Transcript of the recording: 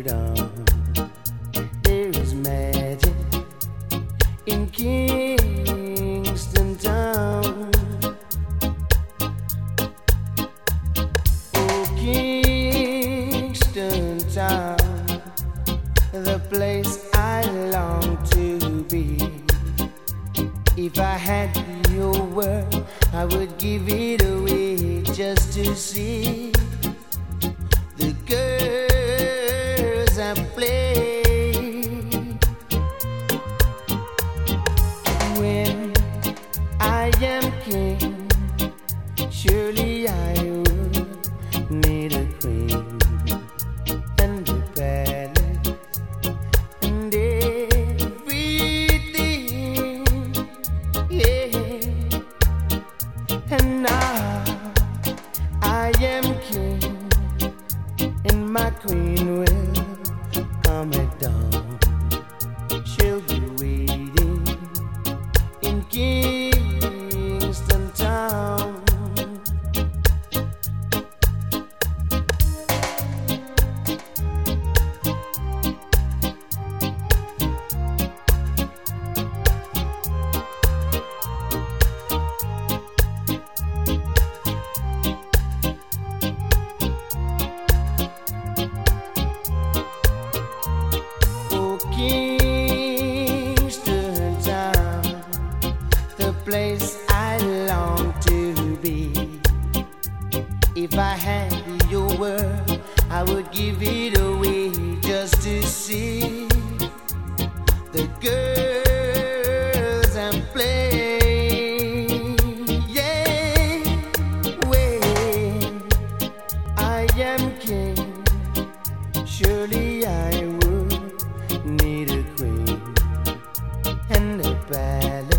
word on. There is magic in Kingston Town. Oh, Kingston Town, the place I long to be. If I had your word, I would give it away just to see the girls I play. When I am king, surely I would need a queen and a palace and everything, yeah. And now I am king, and my queen will come at dawn. She'll be waiting in Kingston Town. Oh, Kingston Town, the place I long to be. If I had your word, I would give it away just to see the girls I'm playing. Yeah, when I am king, surely I would need a queen and a palace